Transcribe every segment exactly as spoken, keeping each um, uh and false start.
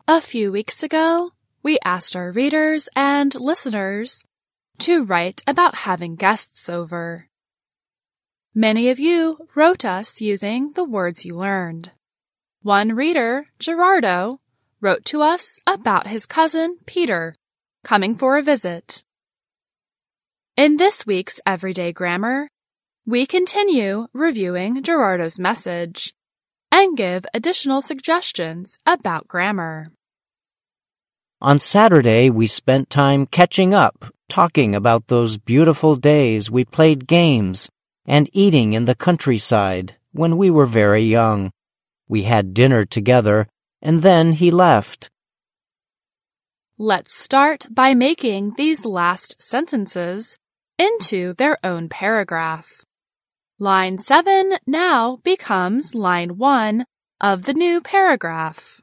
A few weeks ago, we asked our readers and listeners to write about having guests over. Many of you wrote us using the words you learned. One reader, Gerardo, wrote to us about his cousin, Peter, coming for a visit. In this week's Everyday Grammar, we continue reviewing Gerardo's message and give additional suggestions about grammar. On Saturday, we spent time catching up, talking about those beautiful days we played games and eating in the countryside when we were very young. We had dinner together, and then he left. Let's start by making these last sentences into their own paragraph. Line seven now becomes line one of the new paragraph.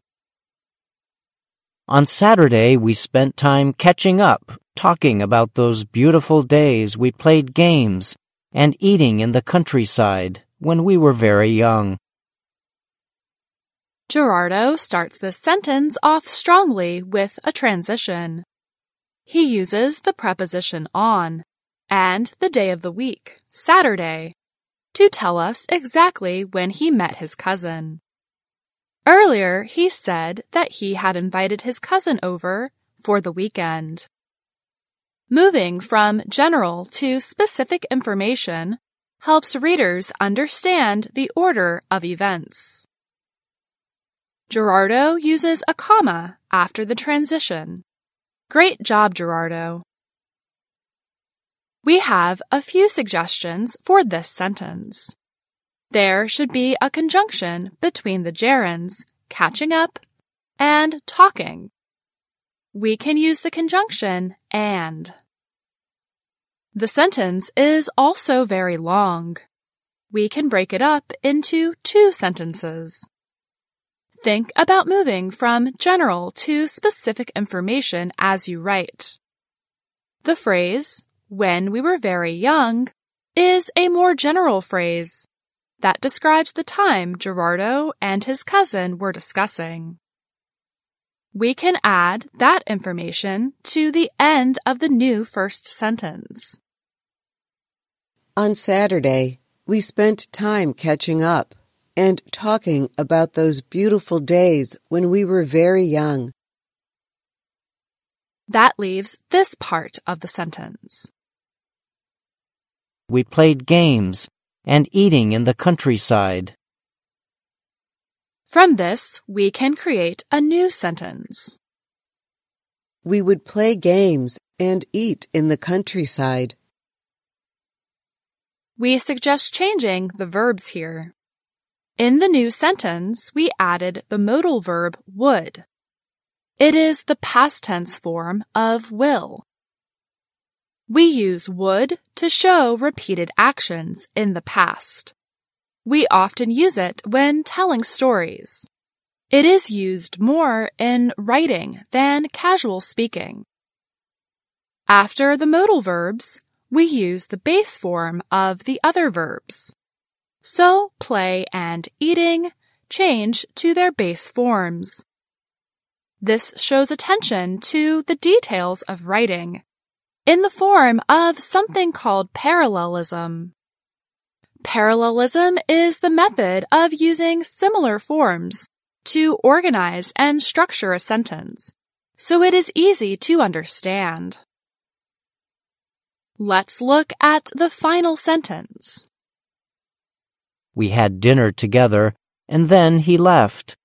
On Saturday, we spent time catching up, talking about those beautiful days we played games and eating in the countryside when we were very young. Gerardo starts this sentence off strongly with a transition. He uses the preposition on and the day of the week, Saturday, to tell us exactly when he met his cousin. Earlier, he said that he had invited his cousin over for the weekend. Moving from general to specific information helps readers understand the order of events. Gerardo uses a comma after the transition. Great job, Gerardo. We have a few suggestions for this sentence. There should be a conjunction between the gerunds, catching up, and talking. We can use the conjunction and. The sentence is also very long. We can break it up into two sentences. Think about moving from general to specific information as you write. The phrase, when we were very young, is a more general phrase that describes the time Gerardo and his cousin were discussing. We can add that information to the end of the new first sentence. On Saturday, we spent time catching up and talking about those beautiful days when we were very young. That leaves this part of the sentence. We played games and eating in the countryside. From this, we can create a new sentence. We would play games and eat in the countryside. We suggest changing the verbs here. In the new sentence, we added the modal verb would. It is the past tense form of will. We use would to show repeated actions in the past. We often use it when telling stories. It is used more in writing than casual speaking. After the modal verbs, we use the base form of the other verbs. So play and eating change to their base forms. This shows attention to the details of writing in the form of something called parallelism. Parallelism is the method of using similar forms to organize and structure a sentence, so it is easy to understand. Let's look at the final sentence. We had dinner together, and then he left.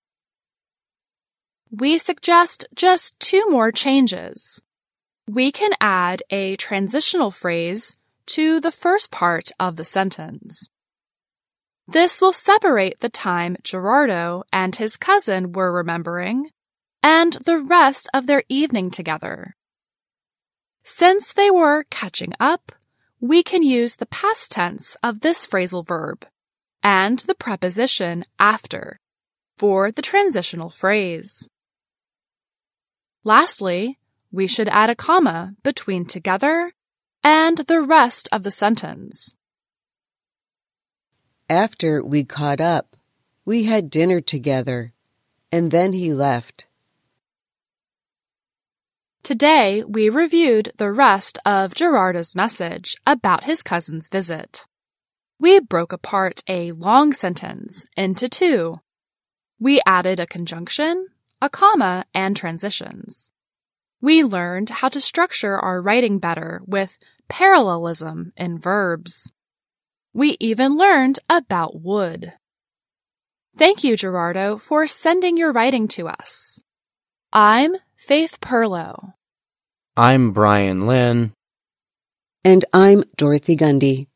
We suggest just two more changes. We can add a transitional phrase to the first part of the sentence. This will separate the time Gerardo and his cousin were remembering and the rest of their evening together. Since they were catching up, we can use the past tense of this phrasal verb and the preposition after for the transitional phrase. Lastly, we should add a comma between together and the rest of the sentence. After we caught up, we had dinner together, and then he left. Today, we reviewed the rest of Gerardo's message about his cousin's visit. We broke apart a long sentence into two. We added a conjunction, a comma, and transitions. We learned how to structure our writing better with parallelism in verbs. We even learned about wood. Thank you, Gerardo, for sending your writing to us. I'm Faith Perlow. I'm Brian Lynn. And I'm Dorothy Gundy.